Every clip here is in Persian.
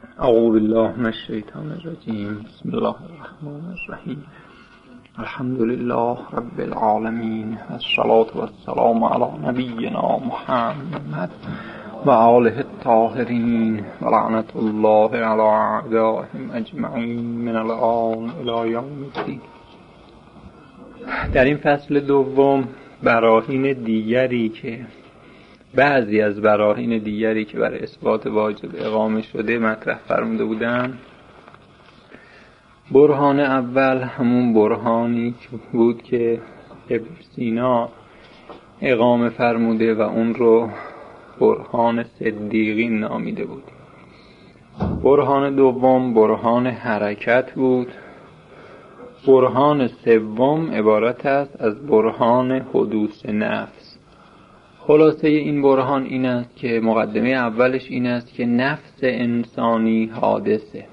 اعوذ بالله من الشیطان الرجیم. بسم الله الرحمن الرحیم. الحمد لله رب العالمین، الصلاة والسلام علی نبینا محمد و آله الطاهرین و لعنت الله علی اعدائهم اجمعین من الآن الی یوم الدین. در این فصل دوم بعضی از براهین دیگری که برای اثبات واجب اقامه شده مطرح فرموده بودند. برهان اول همون برهانی بود که ابن سینا اقامه فرموده و اون رو برهان صدیقین نامیده بود. برهان دوم برهان حرکت بود. برهان سوم عبارت است از برهان حدوث نفس. خلاصه این برهان این است که مقدمه اولش این است که نفس انسانی حادثه.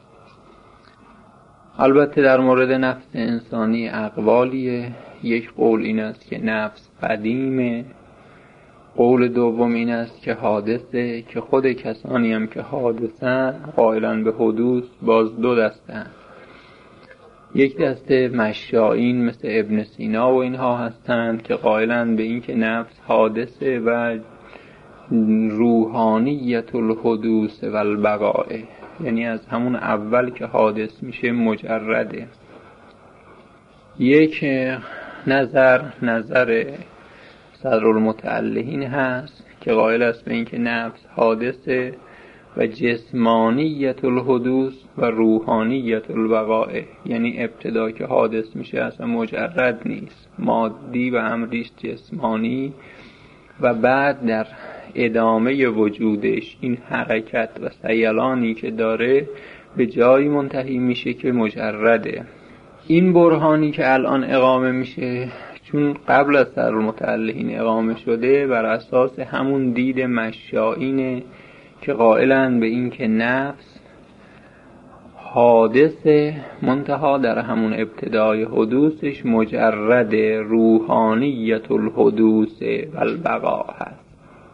البته در مورد نفس انسانی اقوالیه. یک قول این است که نفس قدیمه، قول دوم این است که حادثه، که خود کسانی هم که حادثن قائلن به حدوث باز دو دستن. یک دسته مشایین مثل ابن سینا و اینها هستند که قائلن به این که نفس حادثه و روحانیت الحدوث و البقاء، یعنی از همون اول که حادث میشه مجرده. یک نظر صدرالمتعلهین هست که قائل است به این که نفس حادثه و جسمانیت الحدوث و روحانیت البقاء، یعنی ابتدا که حادث میشه اصلا مجرد نیست، مادی و امریش جسمانی، و بعد در ادامه وجودش این حرکت و سیلانی که داره به جایی منتهی میشه که مجرده. این برهانی که الان اقامه میشه چون قبل از صدرالمتعلهین اقامه شده، بر اساس همون دید مشایینه که قائلن به این که نفس حادثه منتها در همون ابتدای حدوثش مجرد روحانیت الحدوث و البقاء هست.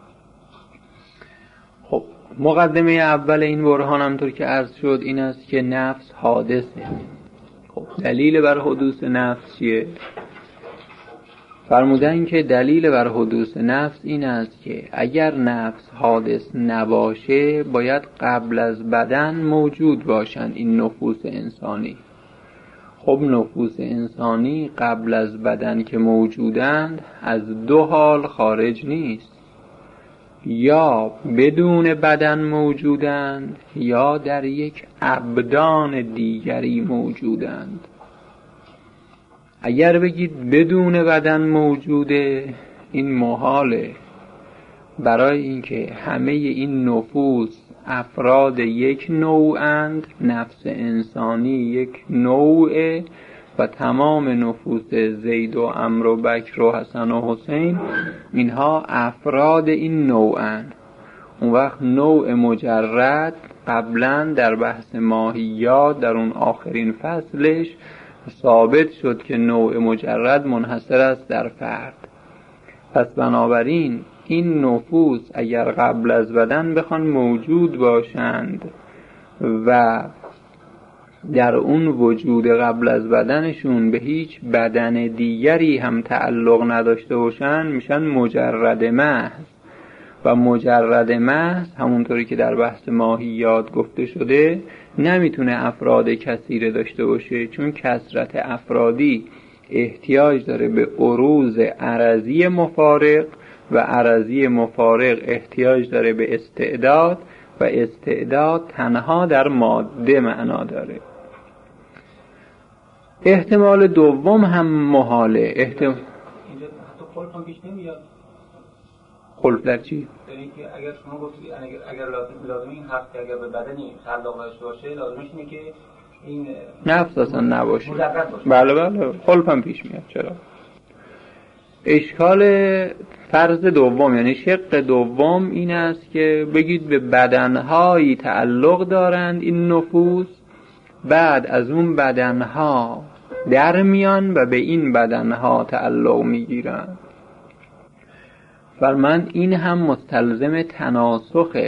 خب مقدمه اول این برهان همطور که عرض شد این است که نفس حادثه. خب دلیل بر حدوث نفس چیه؟ فرمودن که دلیل بر حدوث نفس این است که اگر نفس حادث نباشه باید قبل از بدن موجود باشند این نفوس انسانی. خب نفوس انسانی قبل از بدن که موجودند از دو حال خارج نیست، یا بدون بدن موجودند یا در یک ابدان دیگری موجودند. اگر بگید بدون بدن موجوده، این محاله، برای اینکه همه این نفوس افراد یک نوعند، نفس انسانی یک نوعه و تمام نفوس زید و عمرو و بکر و حسن و حسین اینها افراد این نوعند. اون وقت نوع مجرد قبلا در بحث ماهیات در اون آخرین فصلش ثابت شد که نوع مجرد منحصر است در فرد. پس بنابراین این نفوس اگر قبل از بدن بخوان موجود باشند و در اون وجود قبل از بدنشون به هیچ بدن دیگری هم تعلق نداشته باشن، میشن مجرد محض. و مجرد محض همونطوری که در بحث ماهیات گفته شده نمیتونه افراد کثیره داشته باشه، چون کثرت افرادی احتیاج داره به عروض عرضی مفارق و عرضی مفارق احتیاج داره به استعداد و استعداد تنها در ماده معنا داره. احتمال دوم هم محاله. اینجا حتی خلف هم پیش نمیاد. خلف در چی؟ یعنی که اگر شما گفتید اگر لازم این هست که اگر به بدنی تعلق داشته باشه، لازمش اینه که این نفس اصلا نباشه. بله خلف هم پیش میاد. چرا؟ اشکال فرض دوم یعنی شق دوم این است که بگید به بدنهایی تعلق دارند این نفوس، بعد از اون بدنها در میان و به این بدنها تعلق میگیرند. فرمان این هم مستلزم تناسخه.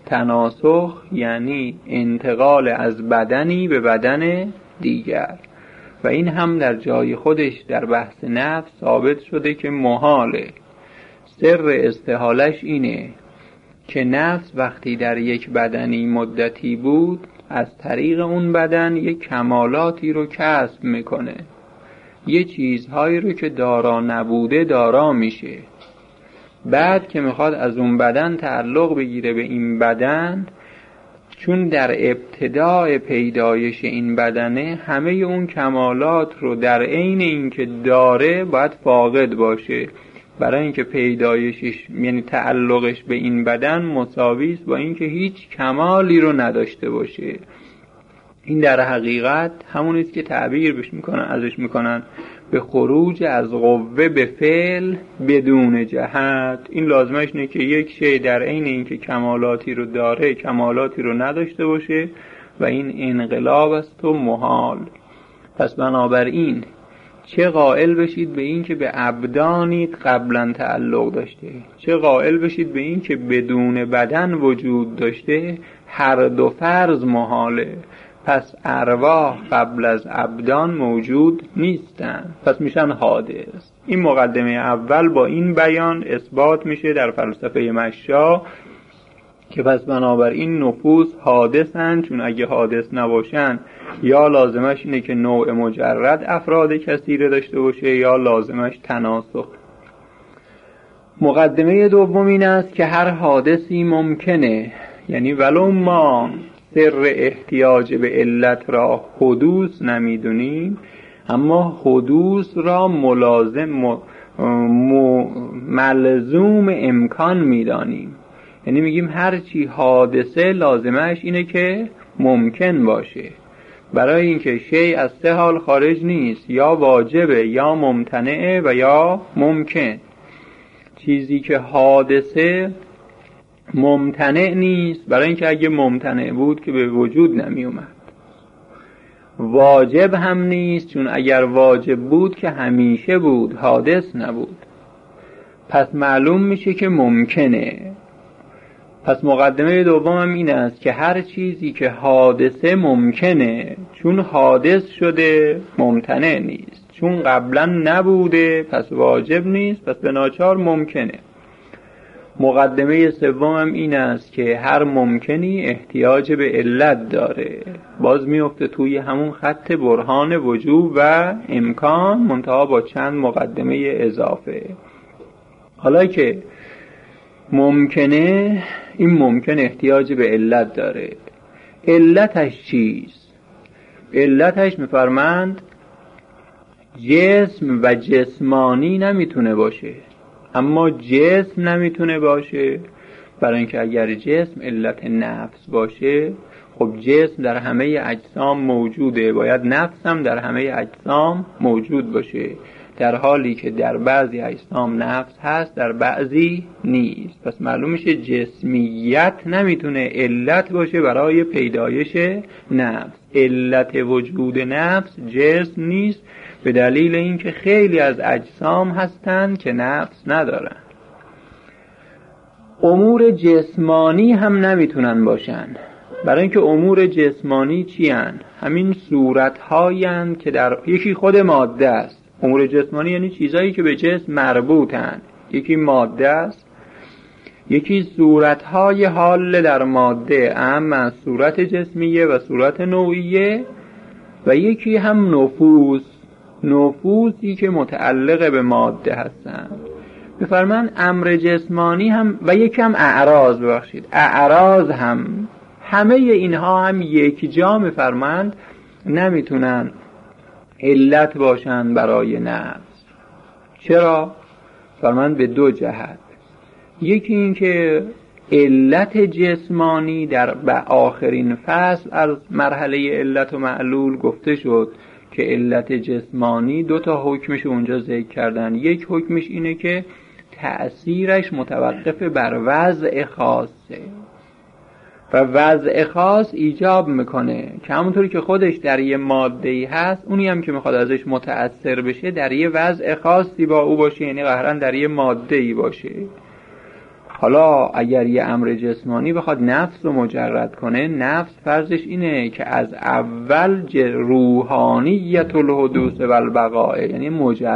تناسخ یعنی انتقال از بدنی به بدن دیگر و این هم در جای خودش در بحث نفس ثابت شده که محاله. سر استحالش اینه که نفس وقتی در یک بدنی مدتی بود از طریق اون بدن یک کمالاتی رو کسب میکنه، یه چیزهایی رو که دارا نبوده دارا میشه. بعد که میخواد از اون بدن تعلق بگیره به این بدن، چون در ابتدای پیدایش این بدنه همه اون کمالات رو در عین اینکه داره باید فاقد باشه، برای اینکه پیدایشش یعنی تعلقش به این بدن مساوی است با اینکه هیچ کمالی رو نداشته باشه. این در حقیقت همون است که تعبیر ازش میکنن به خروج از قوه به فعل بدون جهت. این لازمش اینه که یک شی در عین اینکه کمالاتی رو داره کمالاتی رو نداشته باشه و این انقلاب است و محال. پس بنابراین چه قائل بشید به این که به ابدانی قبلا تعلق داشته، چه قائل بشید به این که بدون بدن وجود داشته، هر دو فرض محاله. پس ارواح قبل از ابدان موجود نیستن، پس میشن حادث. این مقدمه اول با این بیان اثبات میشه در فلسفه مشا که پس بنابراین نفوس حادثن، چون اگه حادث نباشن یا لازمش اینه که نوع مجرد افراد کثیره داشته باشه یا لازمش تناسخ. مقدمه دوم این است که هر حادثی ممکنه، یعنی ولو ما سر احتیاج به علت را حدوث نمیدونیم اما حدوث را ملزوم امکان میدانیم. یعنی میگیم هر چی حادثه لازمش اینه که ممکن باشه، برای اینکه شی از سه حال خارج نیست، یا واجبه یا ممتنعه و یا ممکن. چیزی که حادثه ممتنع نیست، برای اینکه اگه ممتنع بود که به وجود نمی اومد. واجب هم نیست، چون اگر واجب بود که همیشه بود، حادث نبود. پس معلوم میشه که ممکنه. پس مقدمه دوم هم این است که هر چیزی که حادثه ممکنه، چون حادث شده ممتنع نیست، چون قبلا نبوده پس واجب نیست، پس به ناچار ممکنه. مقدمه سوم هم این است که هر ممکنی احتیاج به علت داره، باز میفته توی همون خط برهان وجوب و امکان، منتها با چند مقدمه اضافه. حالا که ممکنه، این ممکن احتیاج به علت داره. علتش چیست؟ علتش میفرمند جسم و جسمانی نمیتونه باشه، اما جسم نمیتونه باشه، برای اینکه اگر جسم علت نفس باشه خب جسم در همه اجسام موجوده، باید نفس هم در همه اجسام موجود باشه، در حالی که در بعضی اجسام نفس هست در بعضی نیست. پس معلوم میشه جسمیت نمیتونه علت باشه برای پیدایش نفس. علت وجود نفس جسم نیست، به دلیل اینکه خیلی از اجسام هستند که نفس ندارن. امور جسمانی هم نمیتونن باشن، برای اینکه امور جسمانی چی هن؟ همین صورت‌هایی هن که در یکی خود ماده است. امور جسمانی یعنی چیزایی که به جسم مربوطن، یکی ماده است، یکی صورت‌های حال در ماده، اما صورت جسمیه و صورت نوعیه، و یکی هم نفوسی که متعلق به ماده هستن. بفرمان امر جسمانی هم و یکی هم اعراض هم، همه اینها هم یک جا میفرمند نمیتونن علت باشن برای نفس. چرا؟ فرمند به دو جهت. یکی این که علت جسمانی در آخرین فصل از مرحله علت و معلول گفته شد که علت جسمانی دو تا حکمش اونجا ذکر کردن. یک حکمش اینه که تأثیرش متوقف بر وضع خاصه و وضع خاص ایجاب میکنه که همونطوری که خودش در یه ماده‌ای هست، اونی هم که میخواد ازش متأثر بشه در یه وضع خاصی با او باشه، یعنی قهرن در یه ماده‌ای باشه. حالا اگر یه امر جسمانی بخواد نفس رو مجرد کنه، نفس فرضش اینه که از اول روحانیت الحدوث و البقاء، یعنی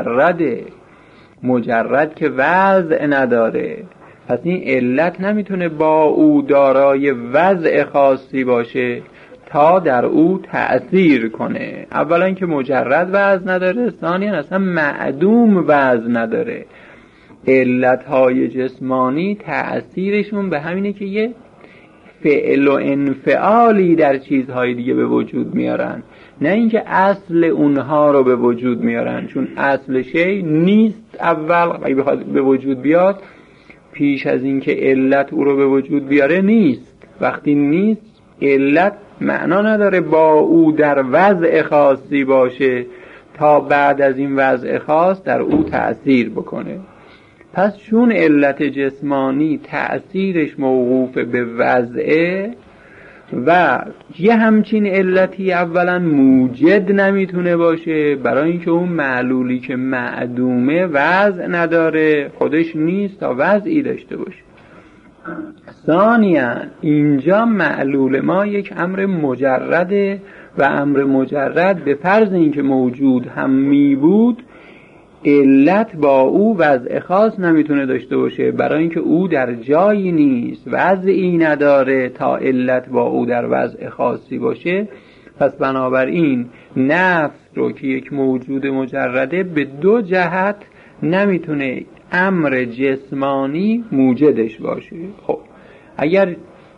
مجرد که وضع نداره. پس این علت نمیتونه با او دارای وضع خاصی باشه تا در او تأثیر کنه. اولا که مجرد وضع نداره، ثانیا اصلا معدوم وضع نداره. علتهای جسمانی تأثیرشون به همینه که یه فعل و انفعالی در چیزهای دیگه به وجود میارن، نه اینکه اصل اونها رو به وجود میارن. چون اصل شی نیست اول، اگه بخواد به وجود بیاد پیش از اینکه علت او رو به وجود بیاره نیست. وقتی نیست، علت معنا نداره با او در وضع خاصی باشه تا بعد از این وضع خاص در او تأثیر بکنه. پس چون علت جسمانی تأثیرش موقوف به وضعه و یه همچین علتی اولا موجد نمیتونه باشه، برای اینکه اون معلولی که معدومه وضع نداره، خودش نیست تا وضعی داشته باشه. ثانیاً اینجا معلول ما یک امر مجرده و امر مجرد به فرض اینکه موجود هم می بود، علت با او وضع خاص نمیتونه داشته باشه، برای اینکه او در جایی نیست، وضعی نداره تا علت با او در وضع خاصی باشه. پس بنابراین نفس رو که یک موجود مجرده به دو جهت نمیتونه امر جسمانی موجدش باشه. خب اگر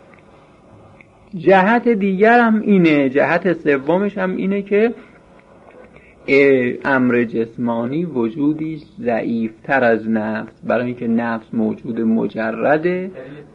جهت دیگر هم اینه، جهت سومش هم اینه که امر جسمانی وجودی ضعیفتر از نفس، برای اینکه نفس موجود مجرده.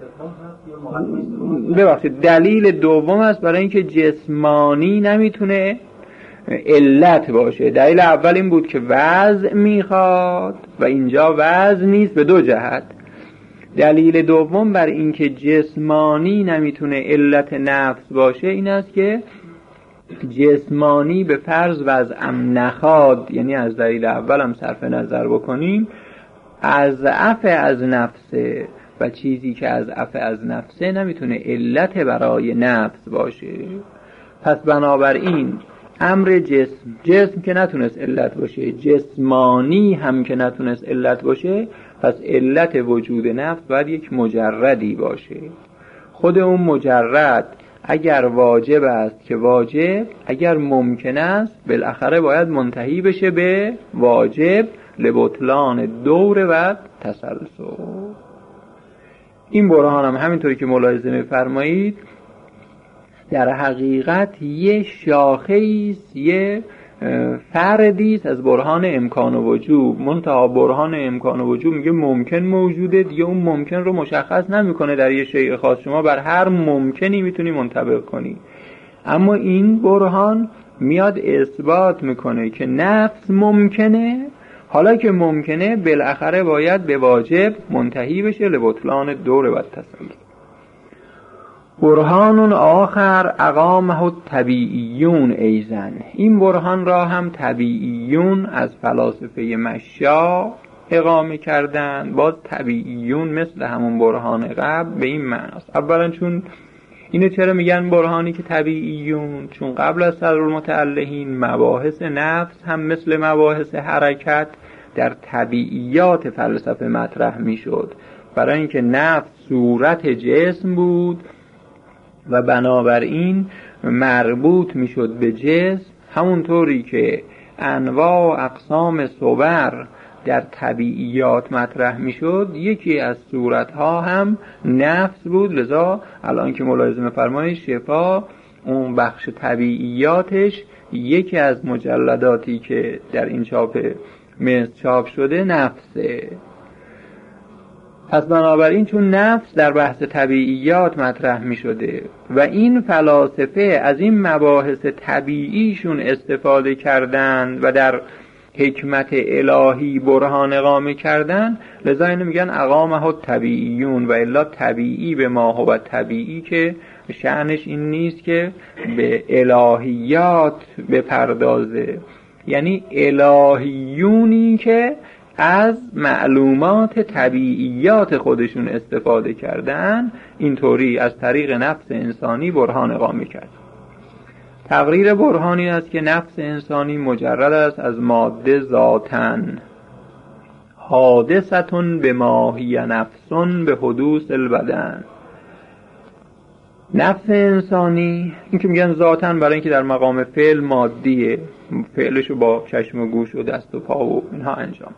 ببخشید دلیل دوم است برای اینکه جسمانی نمیتونه علت باشه. دلیل اول این بود که وضع میخواد و اینجا وضع نیست، به دو جهت. دلیل دوم بر اینکه جسمانی نمیتونه علت نفس باشه این است که جسمانی به فرض وضعم نخواد، یعنی از دلیل اول هم صرف نظر بکنیم، از عفو از نفسه و چیزی که از عفو از نفسه نمیتونه علت برای نفس باشه. پس بنابراین امر جسم که نتونست علت باشه، جسمانی هم که نتونست علت باشه، پس علت وجود نفس باید یک مجردی باشه. خود اون مجرد اگر واجب است که واجب، اگر ممکن است بالاخره باید منتهی بشه به واجب لبطلان دور و تسلسل. این برهان هم همینطوری که ملاحظه می‌فرمایید در حقیقت یه شاخه‌ایست، یه فردیست از برهان امکان و وجوب. منتها برهان امکان و وجوب میگه ممکن موجوده، دیگه اون ممکن رو مشخص نمیکنه در یه شیء خاص. شما بر هر ممکنی میتونی منطبق کنی، اما این برهان میاد اثبات میکنه که نفس ممکنه. حالا که ممکنه بالاخره باید به واجب منتهی بشه لبطلان دور و تسلسل. برهان آخر اقامه الطبیعیون ایزن. این برهان را هم طبیعیون از فلاسفه مشاء اقامه کردن. باز طبیعیون مثل همون برهان قبل به این معنی است. اولا چون اینو چرا میگن برهانی که طبیعیون؟ چون قبل از صدر المتعلهین مباحث نفس هم مثل مباحث حرکت در طبیعیات فلسفه مطرح میشد، برای اینکه نفس صورت جسم بود و بنابراین مربوط میشد به جسم، همونطوری که انواع و اقسام صور در طبیعیات مطرح میشد، یکی از صورتها هم نفس بود. لذا الان که ملاحظه می‌فرمایید شفا اون بخش طبیعیاتش یکی از مجلداتی که در این چاپ مصر چاپ شده نفسه. پس بنابراین چون نفس در بحث طبیعیات مطرح می شده و این فلاسفه از این مباحث طبیعیشون استفاده کردند و در حکمت الهی برهان اقامه کردن، لذا اینو میگن اقامه الطبیعیون. و الا طبیعی به ما هو طبیعی که شأنش این نیست که به الهیات بپردازه، یعنی الهیونی که از معلومات طبیعیات خودشون استفاده کردن، اینطوری از طریق نفس انسانی برهان اقامه کرد. تقریر برهانی است که نفس انسانی مجرد است از ماده ذاتن، حادثتون به ماهی نفسون به حدوث البدن. نفس انسانی این که میگن ذاتن برای اینکه در مقام فعل مادیه، فعلشو با چشم و گوش و دست و پا و اینها انجام.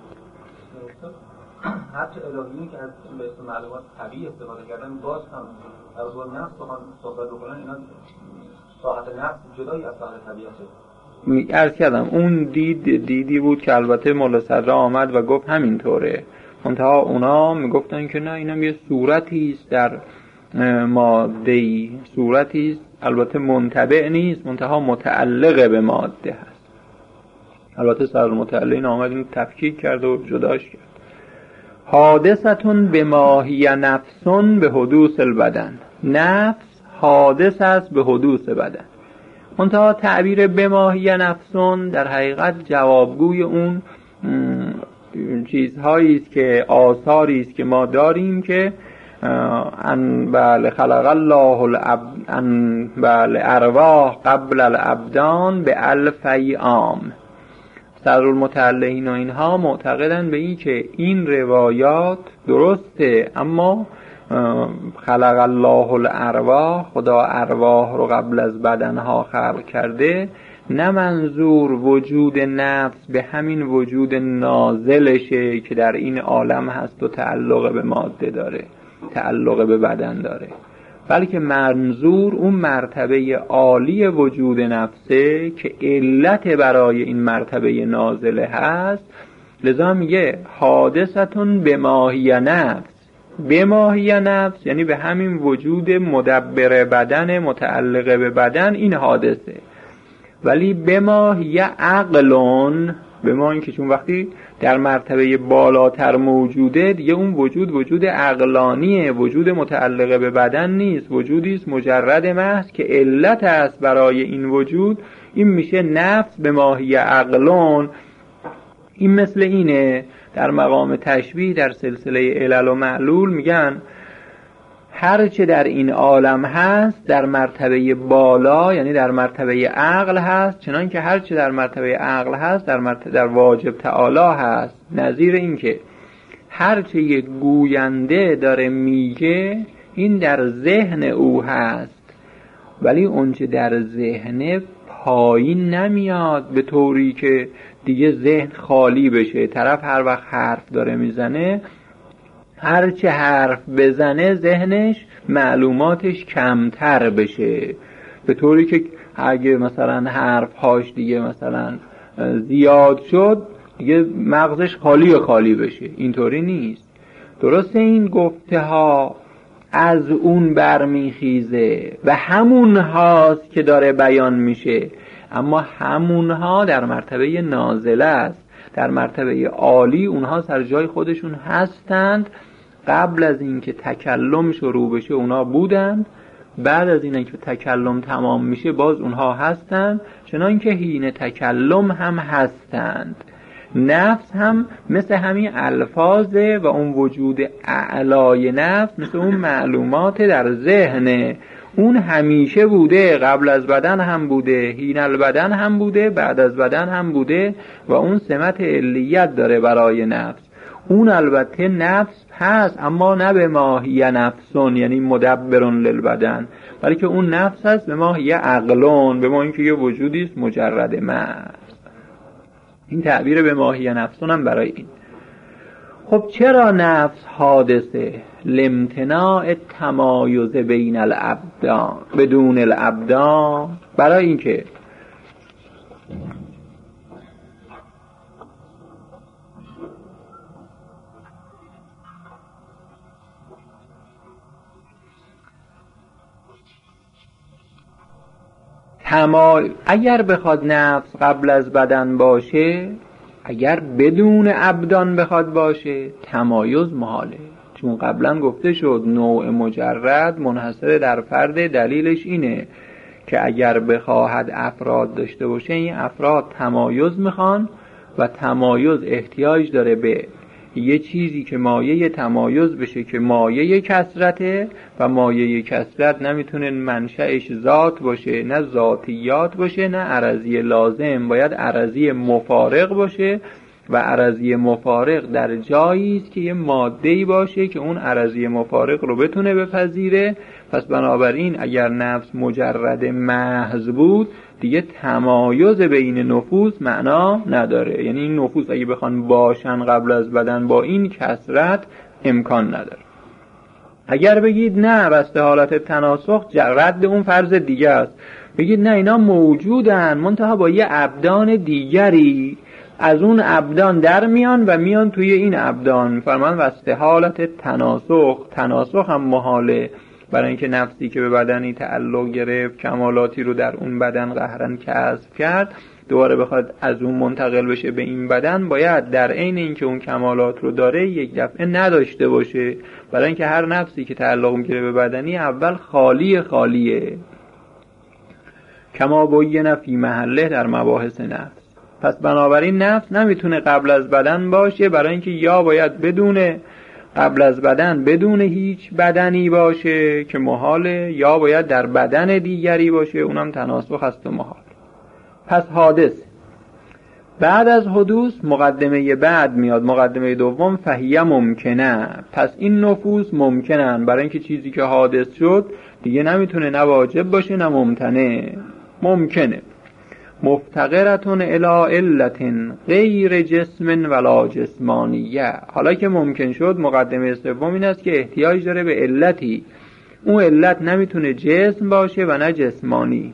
حتی الهیونی که از به اسم معلومات طبیعی استفاده کردن باز هم در حضور نفس بخوان صحبت بکنن، اینا ساحت نفس جدایی از ساحت طبیعته. عرض کردم اون دیدی بود که البته مولا صدرا آمد و گفت همینطوره، منتها اونا میگفتن که نه اینم یه صورتی است در ماده‌ای، صورتی است البته منتبع نیست، منتها متعلق به ماده هست. البته سر متعلقین آمد این تفکیک کرد و جداش کرد. حادثتون به ماهی نفسون به حدوث البدن، نفس حادث است به حدوث بدن. منتها تعبیر به ماهی نفسون در حقیقت جوابگوی اون چیزهایی است که آثاری است که ما داریم که ان بل خلق الله ان بل ارواح قبل الابدان به الف عام. صدرالمتعلقین و اینها معتقدن به این که این روایات درسته، اما خلق الله الارواح، خدا ارواح رو قبل از بدنها خلق کرده، نه منظور وجود نفس به همین وجود نازلشه که در این عالم هست و تعلق به ماده داره، تعلق به بدن داره، بلکه منظور اون مرتبه عالی وجود نفسه که علت برای این مرتبه نازله هست. لذا میگه حادثتون به ماهی نفس، به ماهی نفس یعنی به همین وجود مدبر بدن متعلق به بدن این حادثه. ولی به ماهی عقلون، به ما این که چون وقتی در مرتبه بالاتر موجوده دیگه اون وجود عقلانیه، وجود متعلق به بدن نیست، وجودی است مجرد محض که علت است برای این وجود. این میشه نفس به ماهی عقلون. این مثل اینه در مقام تشبیه در سلسله علل و معلول میگن هر چه در این عالم هست در مرتبه بالا یعنی در مرتبه عقل هست، چنان که هر چه در مرتبه عقل هست در واجب تعالی هست. نظیر این که هر چه یک گوینده داره میگه این در ذهن او هست، ولی اون چه در ذهن پایین نمیاد به طوری که دیگه ذهن خالی بشه. طرف هر وقت حرف داره میزنه، هر چه حرف بزنه ذهنش معلوماتش کمتر بشه، به طوری که اگه مثلا حرف هاش دیگه مثلا زیاد شد دیگه مغزش خالی بشه. اینطوری نیست. درسته این گفته ها از اون برمیخیزه و همون هاست که داره بیان میشه، اما همون ها در مرتبه نازله است. در مرتبه عالی اونها سر جای خودشون هستند. قبل از اینکه تکلم شروع بشه اونا بودند، بعد از اینکه تکلم تمام میشه باز اونها هستند، چنان که حین تکلم هم هستند. نفس هم مثل همین الفاظه و اون وجود اعلای نفس مثل اون معلومات در ذهنه. اون همیشه بوده، قبل از بدن هم بوده، حین البدن هم بوده، بعد از بدن هم بوده و اون سمت علیت داره برای نفس. اون البته نفس هست اما نه به ماهی نفسون یعنی مدبرون للبدن، بلکه اون نفس هست به ماهی عقلون، به ما اینکه یه وجودی است مجرد محض. این تعبیر به ماهی نفسون هم برای این. خب چرا نفس حادثه؟ لامتناع تمایز بین الابدان بدون الابدان، برای اینکه اگر بخواد نفس قبل از بدن باشه، اگر بدون ابدان بخواد باشه، تمایز محاله. چون قبلا گفته شد نوع مجرد منحصر در فرد. دلیلش اینه که اگر بخواهد افراد داشته باشه این افراد تمایز میخوان و تمایز احتیاج داره به یه چیزی که مایه تمایز بشه که مایه کثرته، و مایه کثرت نمیتونه منشأش ذات باشه، نه ذاتیات باشه، نه عرضی لازم، باید عرضی مفارق باشه و عرضی مفارق در جایی است که یه ماده‌ای باشه که اون عرضی مفارق رو بتونه بپذیره. پس بنابراین اگر نفس مجرد محض بود دیگه تمایز بین نفوس معنا نداره، یعنی این نفوس اگه بخوان باشن قبل از بدن با این کثرت امکان نداره. اگر بگید نه بسته حالت تناسخ رد اون فرض دیگه است، بگید نه اینا موجودن منتها با یه ابدان دیگری، از اون ابدان در میان و میان توی این ابدان، فرمان وسته حالت تناسخ هم محاله، برای اینکه نفسی که به بدنی تعلق گرفت کمالاتی رو در اون بدن قهرن کسب کرد دوباره بخواد از اون منتقل بشه به این بدن، باید در عین اینکه اون کمالات رو داره یک دفعه نداشته باشه، برای اینکه هر نفسی که تعلق میگیره به بدنی اول خالیه کما بین فی محله در مباحث نفس. پس بنابراین نفس نمیتونه قبل از بدن باشه، برای اینکه یا باید بدونه قبل از بدن بدون هیچ بدنی باشه که محاله، یا باید در بدن دیگری باشه اونم تناسخ هست و محال. پس حادث بعد از حدوث مقدمه بعد میاد، مقدمه دوم فهیه ممکنه. پس این نفوس ممکنن، برای اینکه چیزی که حادث شد دیگه نمیتونه نه واجب باشه نه ممتنع، ممکنه. مفتقرتون الی علت غیر جسم ولا جسمانیه. حالا که ممکن شد مقدمه سوم این است که احتیاج داره به علتی، اون علت نمیتونه جسم باشه و نه جسمانی.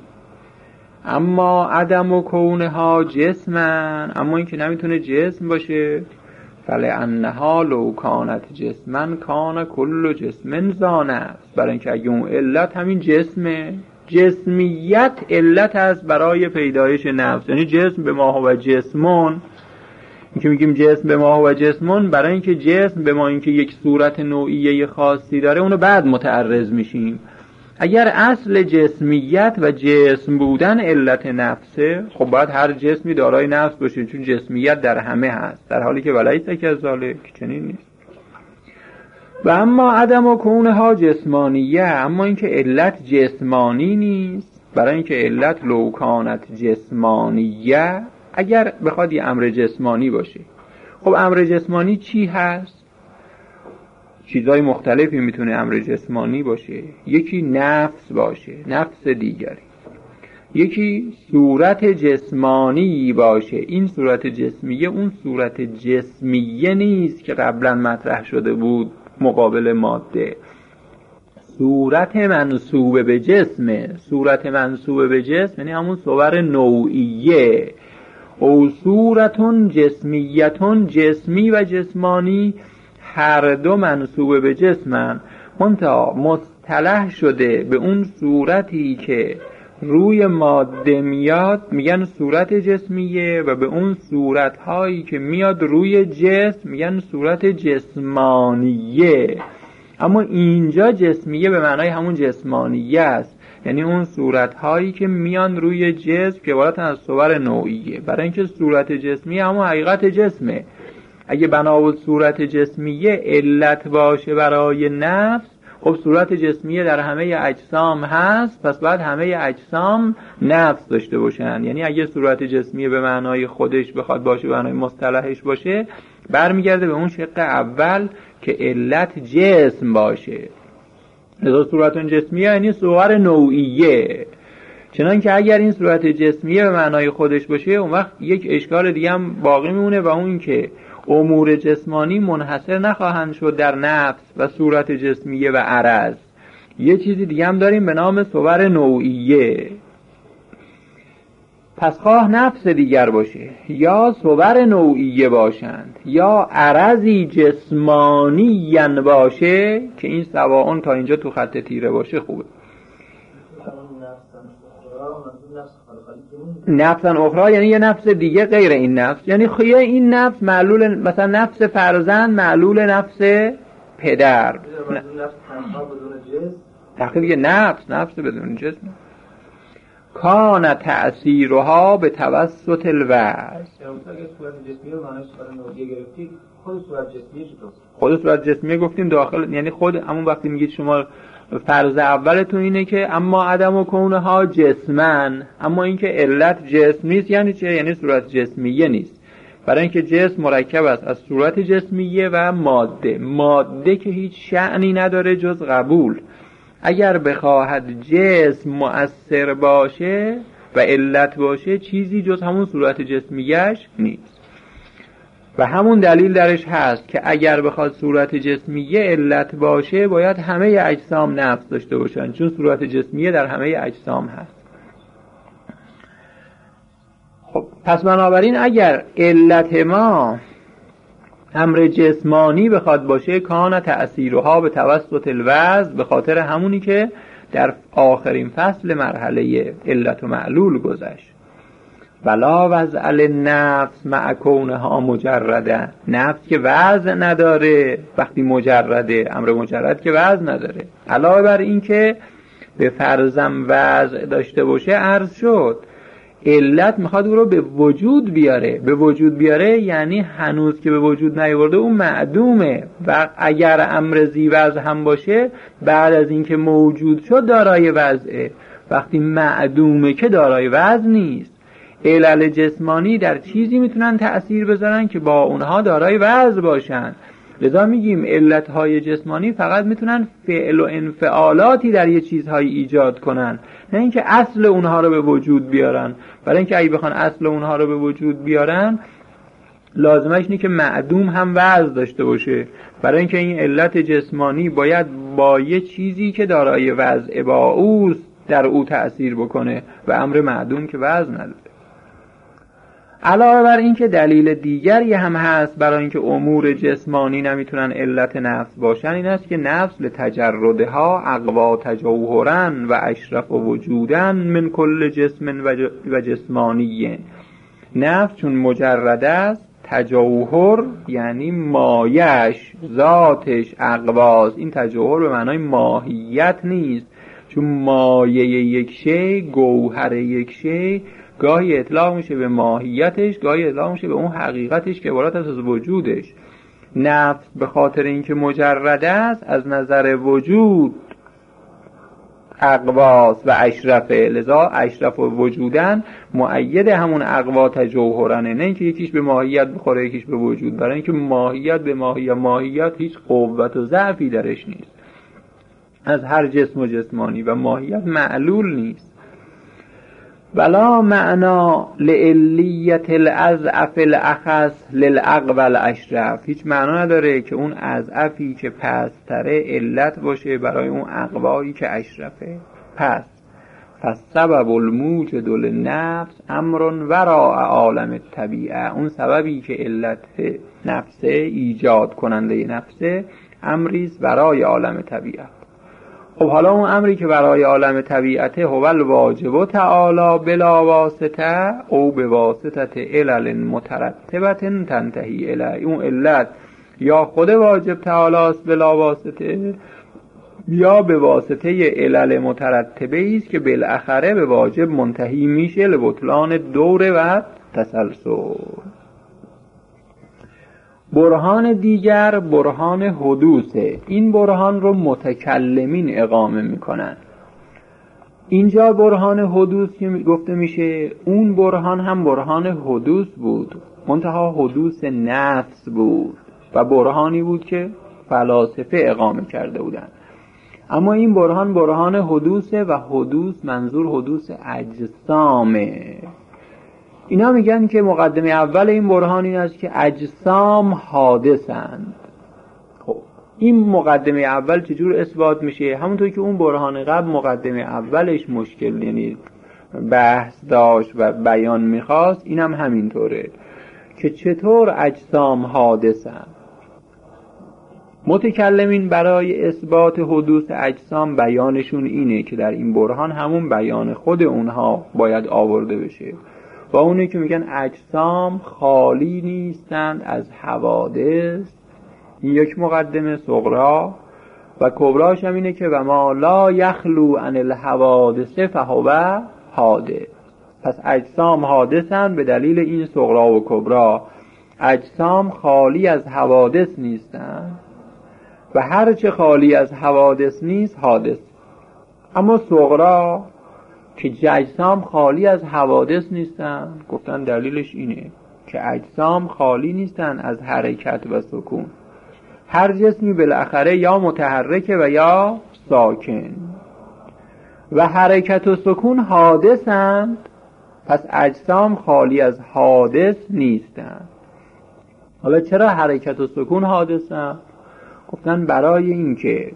اما عدم و کونها جسمن، اما این که نمیتونه جسم باشه، فلانها لو کانت جسمن کان کل جسمن ذانفس، برای اینکه اگه اون علت همین جسمه، جسمیت علت است برای پیدایش نفس، یعنی جسم به ما هو جسمون. این که میگیم جسم به ما هو جسمون، برای اینکه جسم به ما اینکه یک صورت نوعیه خاصی داره اونو بعد متعرض میشیم. اگر اصل جسمیت و جسم بودن علت نفسه، خب باید هر جسمی دارای نفس باشه، چون جسمیت در همه هست، در حالی که ولیس کذالک چنین نیست. و اما عدم و کونها جسمانیه، اما اینکه علت جسمانی نیست، برای اینکه علت لو کانت جسمانیه، اگر بخواد یه امر جسمانی باشه. خب امر جسمانی چی هست؟ چیزهای مختلفی میتونه امر جسمانی باشه. یکی نفس باشه، نفس دیگری. یکی صورت جسمانی باشه، این صورت جسمیه اون صورت جسمیه نیست که قبلا مطرح شده بود مقابل ماده. صورت منسوب به جسمه. صورت منسوب به جسم یعنی همون صور نوعیه. او صورتون جسمیتون، جسمی و جسمانی هر دو منسوب به جسمن، منتها مصطلح شده به اون صورتی که روی ماده میاد میگن صورت جسمیه، و به اون صورت هایی که میاد روی جسم میگن صورت جسمانیه. اما اینجا جسمیه به معنای همون جسمانیه است، یعنی اون صورت هایی که میان روی جسم که عبارتن از صور نوعیه، برای اینکه صورت جسمیه همون حقیقت جسمه. اگه بنابرای صورت جسمیه علت باشه برای نفس، خب صورت جسمیه در همه اجسام هست، پس باید همه اجسام نفس داشته باشن. یعنی اگه صورت جسمیه به معنای خودش بخواد باشه، به معنای مصطلحش باشه، برمیگرده به اون شق اول که علت جسم باشه. لذا صورت جسمیه یعنی صور نوعیه. چنان که اگر این صورت جسمیه به معنای خودش باشه، اون وقت یک اشکال دیگه هم باقی میمونه، و اون که امور جسمانی منحصر نخواهند شد در نفس و صورت جسمیه و عرض. یه چیزی دیگه هم داریم به نام صور نوعیه. پس خواه نفس دیگر باشه یا صور نوعیه باشند یا عرضی جسمانی باشه، که این سواء تا اینجا تو خط تیره باشه خوبه. نفسن اخرى یعنی یه نفس دیگه غیر این نفس، یعنی خیلی این نفس معلول، مثلا نفس فرزند معلول نفس پدر، تخیل یه نفس بدون جسم. کان تأثیرها به توسط الوضع. اگه صورت جسمی رو معنی صورت نوعی گرفتید، خود صورت جسمی چطور؟ خود صورت جسمی گفتیم داخل، یعنی خود همون وقتی میگید شما فرض اولتون اینه که اما عدم و کونها جسمن، اما اینکه علت جسم نیست یعنی چه؟ یعنی صورت جسمیه نیست. برای اینکه جسم مرکب است از صورت جسمیه و ماده که هیچ شأنی نداره جز قبول. اگر بخواهد جسم مؤثر باشه و علت باشه چیزی جز همون صورت جسمیش نیست. و همون دلیل درش هست که اگر بخواد صورت جسمیه علت باشه باید همه اجسام نفس داشته باشن، چون صورت جسمیه در همه اجسام هست. خب پس بنابراین اگر علت ما امر جسمانی بخواد باشه کان تأثیرها به توسط الوضع، به خاطر همونی که در آخرین فصل مرحله علت و معلول گذشت. ولا وضع للنفس مع کونها مجرده، نفس که وضع نداره وقتی مجرده، امر مجرد که وضع نداره. علاوه بر این که به فرضم وضع داشته باشه عرض شد علت میخواد او رو به وجود بیاره. به وجود بیاره یعنی هنوز که به وجود نیاورده اون معدومه، و اگر امر ذی وضع هم باشه بعد از اینکه موجود شد دارای وضعه. وقتی معدومه که دارای وضع نیست. علل جسمانی در چیزی میتونن تأثیر بذارن که با اونها دارای وضع باشن. لذا میگیم علتهای جسمانی فقط میتونن فعل و انفعالاتی در یه چیزهایی ایجاد کنن، نه اینکه اصل اونها رو به وجود بیارن. برای اینکه اگه بخوان اصل اونها رو به وجود بیارن لازمش اینه که معدوم هم وضع داشته باشه. برای اینکه این علت جسمانی باید با یه چیزی که دارای وضع با اوست در او تأثیر بکنه و امر معدوم که وضع نداره. علاوه بر این که دلیل دیگری هم هست برای اینکه امور جسمانی نمیتونن علت نفس باشن، این است که نفس لتجردها اقوا تجوهرا و اشرف وجودا من کل جسم و جسمانی. نفس چون مجرد است، تجوهر یعنی مایش ذاتش اقواست. این تجوهر به معنای ماهیت نیست، چون مایه یک شی، گوهر یک شی گاهی اطلاق میشه به ماهیتش، گاهی اطلاق میشه به اون حقیقتش که عبارت از وجودش. نفس به خاطر اینکه مجرد است از نظر وجود اقواس و اشرفه، لذا اشرف و وجودن مؤید همون اقوا تجوهرنه، نه اینکه یکیش به ماهیت بخوره یکیش به وجود. برای اینکه ماهیت به ماهیت هیچ قوت و ضعفی درش نیست از هر جسم و جسمانی، و ماهیت معلول نیست. ولا معنا لعلیت الاضعف الاخص للاقوى الاشرف، هیچ معنا نداره که اون اضعفی که پستره علت باشه برای اون اقوایی که اشرفه. پس فالسبب الموجد للنفس امر وراء عالم الطبیعه، اون سببی که علت نفسه ایجاد کننده نفسه امریست ورای عالم طبیعت. خب حالا اون امری که برای عالم طبیعته هو الواجب تعالی بلا واسطه او به واسطه علل مترتبه تنتهی الی، اون علت یا خود واجب تعالی است بلا واسطه یا به واسطه علل مترتبه است که بالاخره به واجب منتهی میشه لبطلان دوره و تسلسل. برهان دیگر برهان حدوثه. این برهان رو متکلمین اقامه میکنن. اینجا برهان حدوث که گفته میشه، اون برهان هم برهان حدوث بود، منتها حدوث نفس بود و برهانی بود که فلاسفه اقامه کرده بودن. اما این برهان برهان حدوثه و حدوث منظور حدوث اجسامه. اینا میگن که مقدمه اول این برهان این است که اجسام حادثند. خب این مقدمه اول چجور اثبات میشه؟ همونطور که اون برهان قبل مقدمه اولش مشکل، یعنی بحث داشت و بیان میخواست، اینم همینطوره که چطور اجسام حادثند. متکلمین برای اثبات حدوث اجسام بیانشون اینه که در این برهان همون بیان خود اونها باید آورده بشه، و اونه که میگن اجسام خالی نیستند از حوادث. یک مقدمه صغرا و کبراش هم اینه که و ما لا یخلو عن الحوادث فهو حادث. پس اجسام حادثند به دلیل این صغرا و کبرا. اجسام خالی از حوادث نیستند و هر چه خالی از حوادث نیست حادث. اما صغرا که اجسام خالی از حوادث نیستند، گفتن دلیلش اینه که اجسام خالی نیستند از حرکت و سکون. هر جسمی بالاخره یا متحرکه و یا ساکن و حرکت و سکون حادثند. پس اجسام خالی از حادث نیستند. حالا چرا حرکت و سکون حادثند؟ گفتن برای اینکه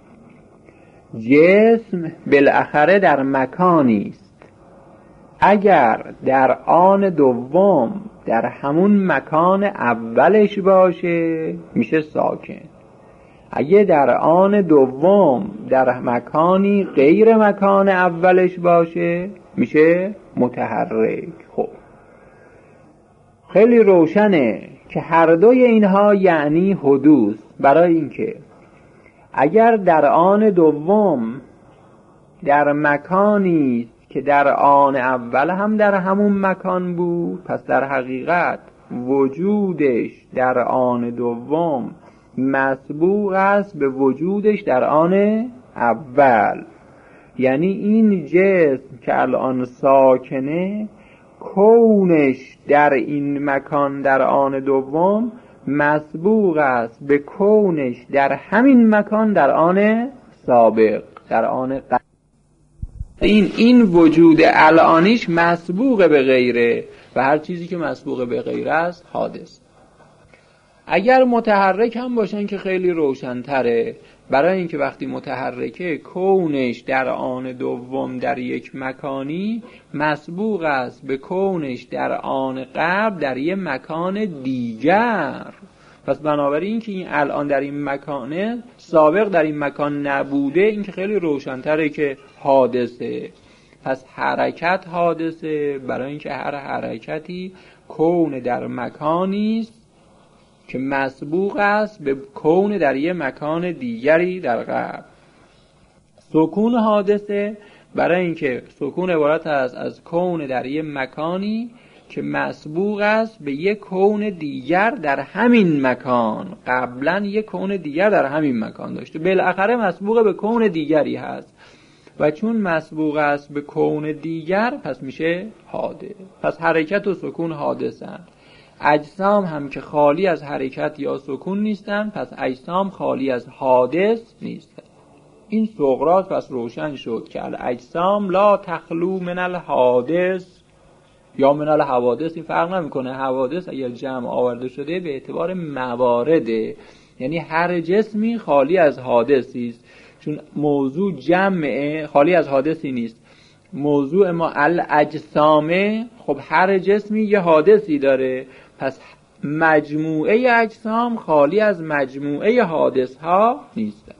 جسم بالاخره در مکانی است، اگر در آن دوم در همون مکان اولش باشه میشه ساکن، اگه در آن دوم در مکانی غیر مکان اولش باشه میشه متحرک. خب خیلی روشنه که هر دوی اینها یعنی حدوث، برای اینکه اگر در آن دوم در مکانی که در آن اول هم در همون مکان بود، پس در حقیقت وجودش در آن دوم مسبوق است به وجودش در آن اول. یعنی این جسم که الان ساکنه، کونش در این مکان در آن دوم مسبوق است به کونش در همین مکان در آن سابق، در آن قبل. این وجود الانیش مسبوق به غیره و هر چیزی که مسبوق به غیره است حادث. اگر متحرک هم باشن که خیلی روشن‌تره، برای اینکه وقتی متحرکه کونش در آن دوم در یک مکانی مسبوق است به کونش در آن قبل در یک مکان دیگر. پس بنابراین که این الان در این مکانه سابق در این مکان نبوده، این که خیلی روشن‌تره که حادثه. پس حرکت حادثه برای اینکه هر حرکتی کون در مکانی است که مسبوق است به کون در یک مکان دیگری در قبل. سکون حادثه برای اینکه سکون عبارت است از کون در یک مکانی که مسبوق است به یک کون دیگر در همین مکان. قبلا یک کون دیگر در همین مکان داشته، بالاخره مسبوق به کون دیگری هست و چون مسبوق است به کون دیگر پس میشه حادث. پس حرکت و سکون حادثند. اجسام هم که خالی از حرکت یا سکون نیستند، پس اجسام خالی از حادث نیستند. این صغرات پس روشن شد که الاجسام لا تخلو من الحادث یا من الحوادث. این فرق نمیکنه، حوادث اگر جمع آورده شده به اعتبار موارده، یعنی هر جسمی خالی از حادثی است، چون موضوع جمع خالی از حادثی نیست. موضوع ما الاجسامه، خب هر جسمی یه حادثی داره، پس مجموعه اجسام خالی از مجموعه حادث ها نیست.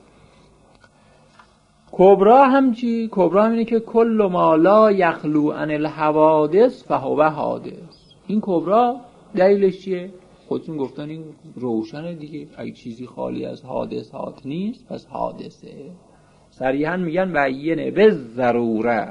کبرا هم چی؟ کبرا هم اینه که کل ما لا یخلو عن الحوادث فهو حادث. این کبرا دلیلش چیه؟ خودتون گفتن این روشنه دیگه، اگه چیزی خالی از حادثات نیست پس حادثه. صریحا میگن بینه به ضروره.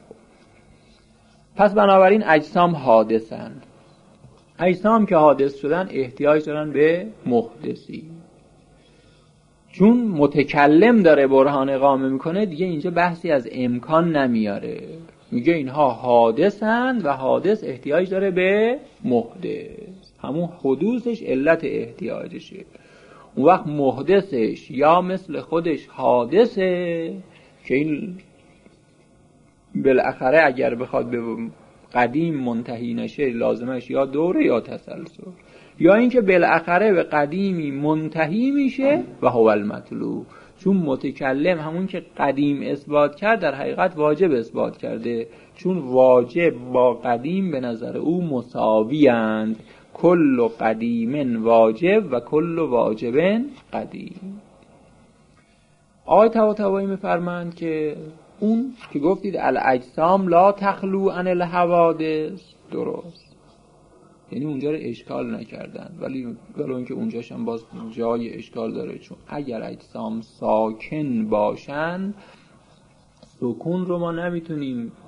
پس بنابراین اجسام حادثن. اجسام که حادث شدن احتیاج دارن به محدثی. چون متکلم داره برهان اقامه میکنه دیگه، اینجا بحثی از امکان نمیاره، میگه اینها حادثند و حادث احتیاج داره به محدث. همون حدوثش علت احتیاجشه. اون وقت محدثش یا مثل خودش حادثه که این بالاخره اگر بخواد به قدیم منتهی نشه لازمش یا دوره یا تسلسل، یا اینکه بالاخره به قدیمی منتهی میشه و هو المطلوب. چون متکلم همون که قدیم اثبات کرد در حقیقت واجب اثبات کرده، چون واجب با قدیم به نظر او مساوی اند. کل قدیم واجب و کل واجب قدیم. آقای طباطبایی میفرمایند که اون که گفتید الاجسام لا تخلو عن الحوادث درست، یعنی اونجا رو اشکال نکردن، ولی اینکه اونجاش هم باز جای اشکال داره، چون اگر اجسام ساکن باشن سکون رو ما نمیتونیم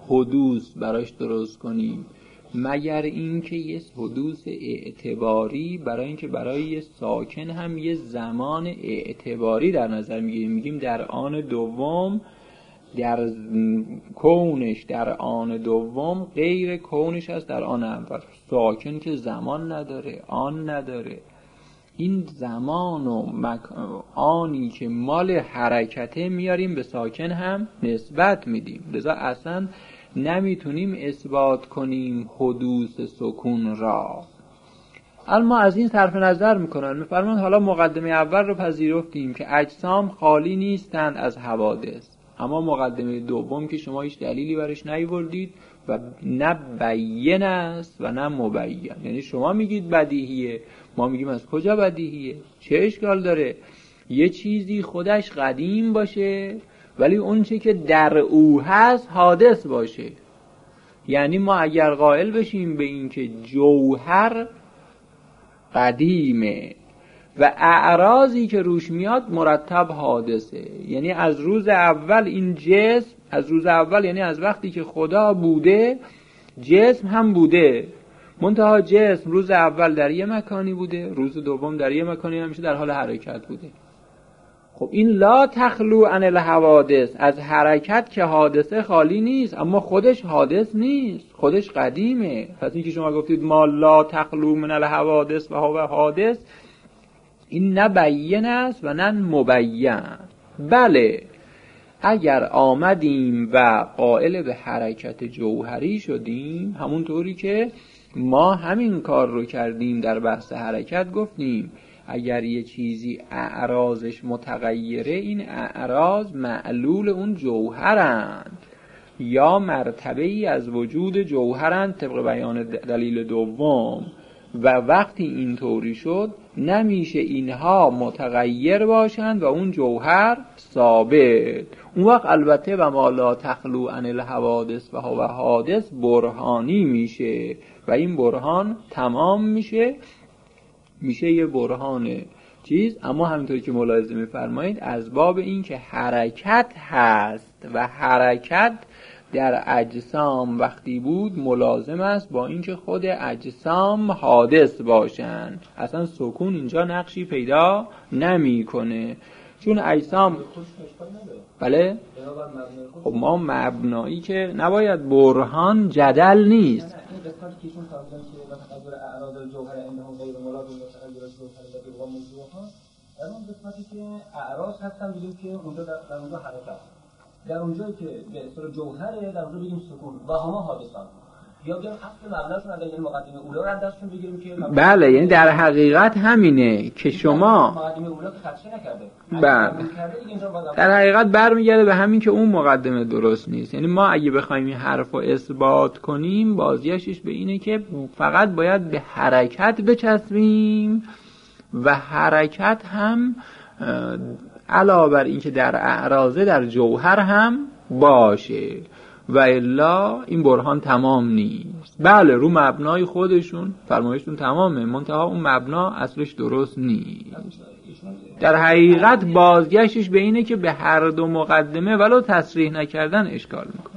حدوث براش درست کنیم، مگر اینکه یه حدوث اعتباری، برای اینکه برای یه ساکن هم یه زمان اعتباری در نظر میگیریم. میگیم در آن دوم، در کونش در آن دوم غیر کونش هست در آن اول. ساکن که زمان نداره، آن نداره. این زمان و آنی که مال حرکته میاریم به ساکن هم نسبت میدیم. لذا اصلا نمیتونیم اثبات کنیم حدوث سکون را. اما از این صرف نظر میکنن، میفرمان حالا مقدمه اول رو پذیرفتیم که اجسام خالی نیستند از حوادث، اما مقدمه دوم که شما هیچ دلیلی برش نیاوردید و نه بیان است و نه مبین. یعنی شما میگید بدیهیه، ما میگیم از کجا بدیهیه؟ چه اشکال داره یه چیزی خودش قدیم باشه ولی اون چه که در او هست حادث باشه؟ یعنی ما اگر قائل بشیم به این که جوهر قدیمه و اعراضی که روش میاد مرتب حادثه، یعنی از روز اول این جسم، از روز اول یعنی از وقتی که خدا بوده جسم هم بوده، منتها جسم روز اول در یه مکانی بوده، روز دوم در یه مکانی همیشه در حال حرکت بوده. خب این لا تخلو عن الحوادث، از حرکت که حادثه خالی نیست، اما خودش حادث نیست، خودش قدیمه. پس این که شما گفتید ما لا تخلو من الحوادث و هو حادث، این نه بیان است و نه مبین. بله اگر آمدیم و قائل به حرکت جوهری شدیم، همون طوری که ما همین کار رو کردیم در بحث حرکت، گفتیم اگر یه چیزی اعراضش متغیره، این اعراض معلول اون جوهرند یا مرتبه ای از وجود جوهرند طبق بیان دلیل دوم، و وقتی این طوری شد نمیشه اینها متغیر باشند و اون جوهر ثابت. اون وقت البته و ما لا تخلو عن الحوادث و هو حادث برهانی میشه و این برهان تمام میشه یه برهان چیز. اما همینطوری که ملاحظه میفرمایید از باب این که حرکت هست و حرکت در اجسام وقتی بود ملازم است با اینکه خود اجسام حادث باشن. اصلا سکون اینجا نقشی پیدا نمیکنه چون اجسام بله. خب ما مبنایی که نباید برهان جدل نیست. این قسمتی که ایشون فرمودن که تغییر اعراض جوهر انهم غیر مراد و تغییر جوهر بدیل و موضوعها، در اون قسمتی که اعراض هستن بگیم که اونجا در اونجا حرکت، در اونجایی که به اصطلاح جوهره در اونجا بگیم سکون و هما حادثان، یا بگیم اصل مبناشون اگر یعنی مقدمه اولا رو دستشون بگیریم که بله، یعنی در حقیقت همینه که شما مقدمه اولا که خدشه نکرده. بله در حقیقت برمیگرده به همین که اون مقدمه درست نیست. یعنی ما اگه بخوایم این حرف رو اثبات کنیم بازیشش به اینه که فقط باید به حرکت بچسبیم و حرکت هم علاوه بر این که در اعراضه در جوهر هم باشه و الا این برهان تمام نیست. بله رو مبنای خودشون فرمایشتون تمامه، منتها اون مبنا اصلش درست نیست. در حقیقت بازگشتش به اینه که به هر دو مقدمه ولو تصریح نکردن اشکال میکنه.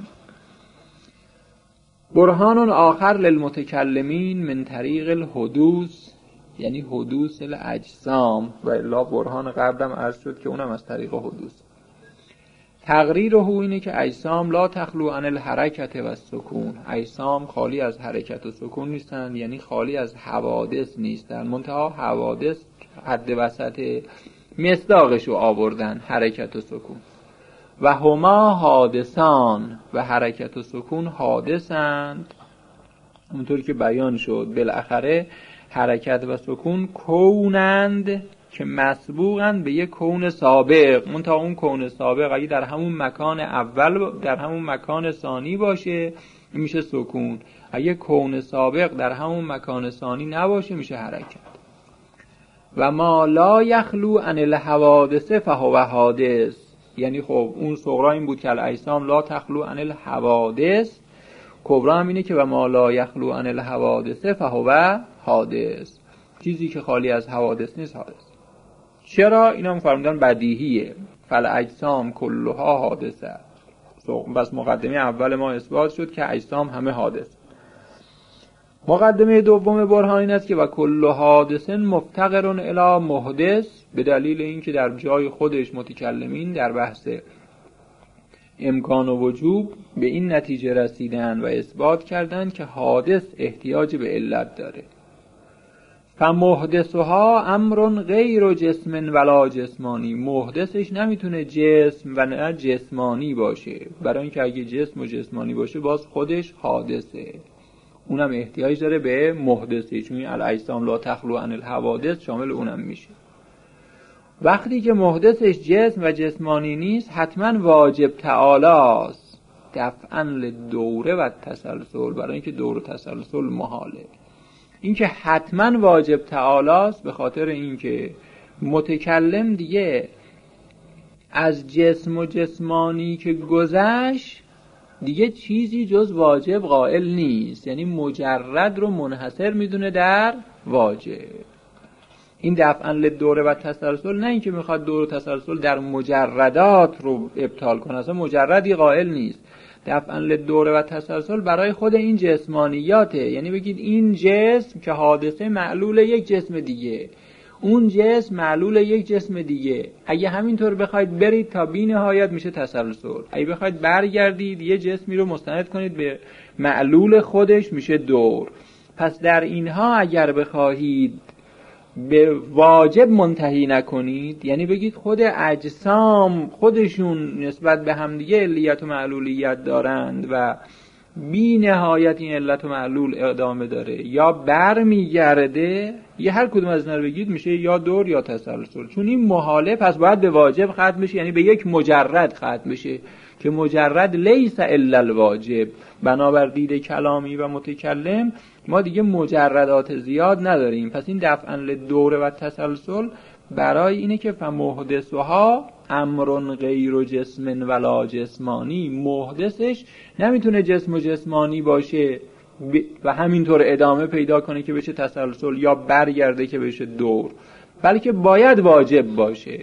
برهان آخر للمتکلمین من طریق الحدوث، یعنی حدوث الاجسام، و الا برهان قبلم عرض شد که اونم از طریق حدوث. تقریره اینه که اجسام لا تخلو عن الحرکت و السکون، اجسام خالی از حرکت و سکون نیستند، یعنی خالی از حوادث نیستند، منتها حوادث حد وسط مصداقشو آوردن، حرکت و سکون. و هما حادثان، و حرکت و سکون حادثند، اونطوری که بیان شد بالاخره حرکت و سکون کونند که مسبوقند به یک کون سابق، منتها اون کون سابق اگه در همون مکان اول در همون مکان ثانی باشه میشه سکون، اگه کون سابق در همون مکان ثانی نباشه میشه حرکت. و ما لا یخلو عن الحوادث فهو حادث، یعنی خب اون صغرا این بود که الاجسام لا تخلو عن الحوادث، کبرا هم اینه که و ما لا یخلو عن الحوادث فهو حادث، چیزی که خالی از حوادث نیست حادث. چرا؟ اینا هم فرمودن بدیهیه، فالاجسام کلها حادثه، بس مقدمه اول ما اثبات شد که اجسام همه حادث. مقدمه دوم برهان این است که و کل حادث مفتقر الی محدث، به دلیل اینکه در جای خودش متکلمین در بحث امکان و وجوب به این نتیجه رسیدن و اثبات کردن که حادث احتیاج به علت داره. فمحدثها امر غیر جسم ولا جسمانی، محدثش نمیتونه جسم و نه جسمانی باشه، برای اینکه اگه جسم و جسمانی باشه باز خودش حادثه، اونم احتیاج داره به محدثی، چون الاجسام لا تخلو عن الحوادث شامل اونم میشه. وقتی که محدثش جسم و جسمانی نیست حتما واجب تعالی است دفعاً للدوره و تسلسل، برای اینکه دور و تسلسل محاله. این که حتما واجب تعالی است به خاطر اینکه متکلم دیگه از جسم و جسمانی که گذشت دیگه چیزی جز واجب قائل نیست، یعنی مجرد رو منحصر میدونه در واجب. این دفعاً للدوره و تسلسل نه اینکه میخواد دور و تسلسل در مجردات رو ابطال کنه، اصلا مجردی قائل نیست. دفعاً للدوره و تسلسل برای خود این جسمانیاته، یعنی بگید این جسم که حادثه معلول یک جسم دیگه، اون جسم معلول یک جسم دیگه، اگه همینطور بخواید برید تا بی نهایت میشه تسلسل. اگه بخواید برگردید یه جسمی رو مستند کنید به معلول خودش میشه دور. پس در اینها اگر بخواهید به واجب منتهی نکنید، یعنی بگید خود اجسام خودشون نسبت به همدیگه علیت و معلولیت دارند و بی نهایت این علت و معلول ادامه داره یا بر میگرده، یه هر کدوم از اینا رو بگید میشه یا دور یا تسلسل. چون این محاله پس باید به واجب ختم بشه، یعنی به یک مجرد ختم بشه که مجرد لیس الا الواجب. بنابر دید کلامی و متکلم ما دیگه مجردات زیاد نداریم. پس این دفعاً للدوره و تسلسل برای اینه که فمحدثها امر غیر جسم ولا جسمانی، محدثش نمیتونه جسم و جسمانی باشه و همینطور ادامه پیدا کنه که بشه تسلسل یا برگرده که بشه دور، بلکه باید واجب باشه.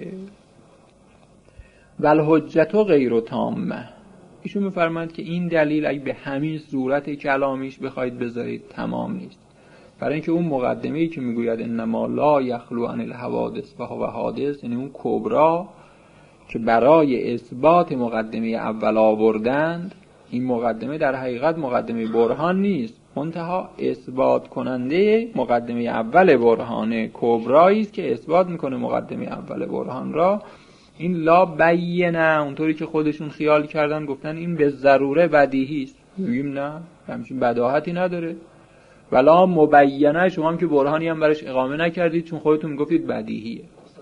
والحجت غیر تامه، ایشون میفرماند که این دلیل اگه به همین صورت کلامیش بخواید بذارید تمام نیست، برای اینکه اون مقدمه‌ای که میگوید انما لا یخلو عن الحوادث فهو حادث، یعنی اون کبرا که برای اثبات مقدمه اول آوردند، این مقدمه در حقیقت مقدمه برهان نیست، منتها اثبات کننده مقدمه اول برهانه کبرایی است که اثبات میکنه مقدمه اول برهان را. این لا بینه اونطوری که خودشون خیال کردن گفتن این به ضروره بدیهی است، میگیم نه، همچین بداهتی نداره. ولا مبینه، شما هم که برهانی هم براش اقامه نکردید چون خودتون میگفتید بدیهیه.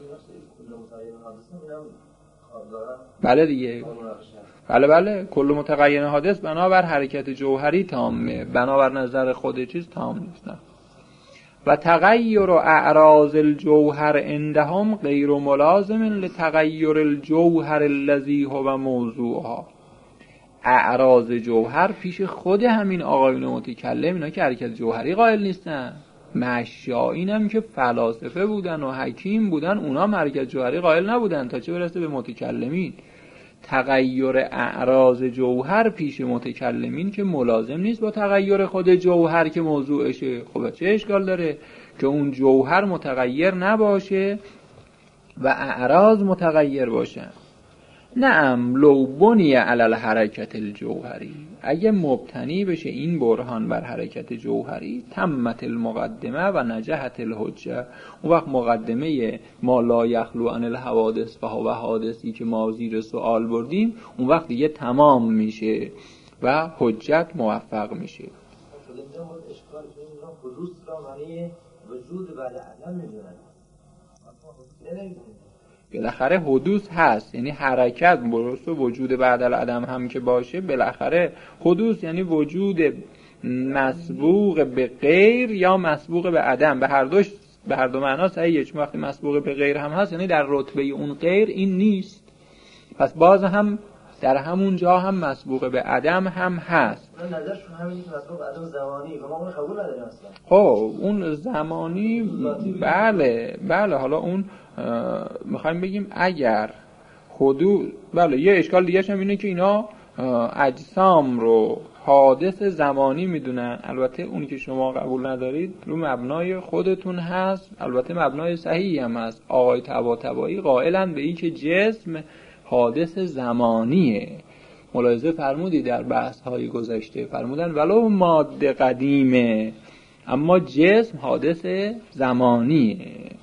بله دیگه، بله کل متغیر حادث بنابر حرکت جوهری تامه، بنابر نظر خود چیز تام نیست. نه. و تغییر اعراض الجوهر عندهم غیر ملازم لتغییر الجوهر الذی هو موضوعها. اعراض جوهر پیش خود همین آقایون متکلم، اینا که حرکت جوهری قائل نیستن، مشایین هم که فلاسفه بودن و حکیم بودن، اونا حرکت جوهری قائل نبودن، تا چه برسه به متکلمین. تغییر اعراض جوهر پیش متکلمین که ملازم نیست با تغییر خود جوهر که موضوعشه. خب چه اشکال داره که اون جوهر متغیر نباشه و اعراض متغیر باشن؟ نعم لو بنی علی الحرکت الجوهری، اگه مبتنی بشه این برهان بر حرکت جوهری، تمت المقدمه و نجحت الحجه، اون وقت مقدمه ما لا یخلو عن الحوادث فهو حادثی که ما زیر سوال بردیم اون وقت دیگه تمام میشه و حجت موفق میشه. اشکال حدوث را معنی وجود بعد عدم میدونن، بالاخره حدوث هست، یعنی حرکت برست و وجود بعد العدم هم که باشه، بالاخره حدوث یعنی وجود مسبوق به غیر یا مسبوق به عدم، به هر دو معنا صحیحه. چون وقتی مسبوق به غیر هم هست یعنی در رتبه اون غیر این نیست، پس باز هم در همون جا هم مسبوق به عدم هم هست. نظرشون همینه که مسبوق به عدم زمانی و ما اون قبول نداریم اصلا. خب اون زمانی بله حالا اون میخوایم بگیم اگر حدود، بله یه اشکال دیگه هم اینه که اینا اجسام رو حادث زمانی میدونن. البته اونی که شما قبول ندارید رو مبنای خودتون هست، البته مبنای صحیحی هم هست. آقای طباطبایی قائلن به این که جسم حادث زمانیه. ملاحظه فرمودی در بحث های گذشته فرمودن ولو ماده قدیمه اما جسم حادث زمانیه.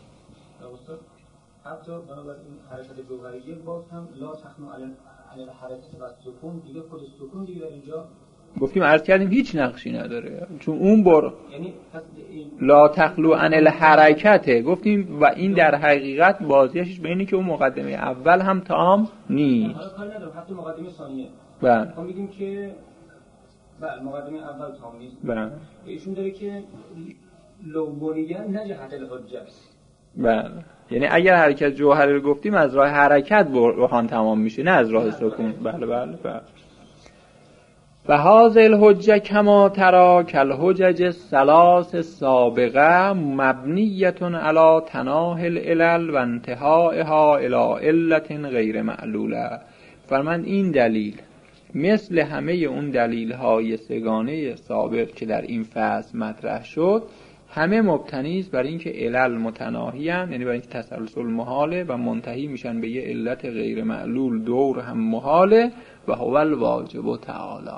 حتی بنابراین حرکت جوهریه باز هم لا تخنو علی الحرکت و سکون، دیگه خود سکون دیگه در اینجا گفتیم عرض کردیم هیچ نقشی نداره، چون اون یعنی لا تخلو عن الحرکته گفتیم و این در حقیقت بازیش به اینه که اون مقدمه اول هم تام نیست. حالا کاری ندارم حتی مقدمه ثانیه بله میگیم که بله مقدمه اول تام نیست. بله ایشون داره که لو بنیان نجهت الحجه. بله یعنی اگر حرکت جوهری رو گفتیم از راه حرکت برهان تمام میشه نه از راه سکون. بله بله بله. و هذه الحجه کما ترى کالحجج الثلاث السابقه مبنیه علی تناهی العلل و انتهائها الی علت غیر معلوله. فرماند این دلیل مثل همه اون دلیل های سگانه سابق که در این فصل مطرح شد همه مبتنی است بر اینکه علل متناهی ان، یعنی بر اینکه تسلسل محاله و منتهی میشن به یه علت غیر معلول دور هم محاله و هو الواجب تعالی.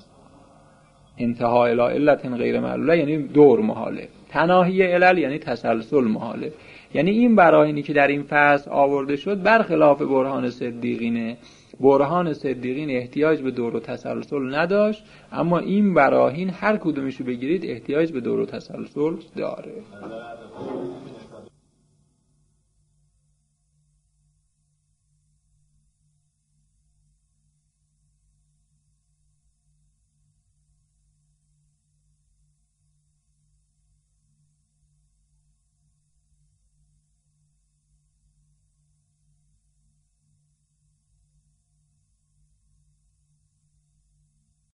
انتها الی علت غیر معلوله یعنی دور محاله، تناهی علل یعنی تسلسل محاله. یعنی این براهینی که در این فصل آورده شد برخلاف برهان صدیقینه. برهان صدیقین احتیاج به دور و تسلسل نداشت، اما این براهین هر کدومشو بگیرید احتیاج به دور و تسلسل داره.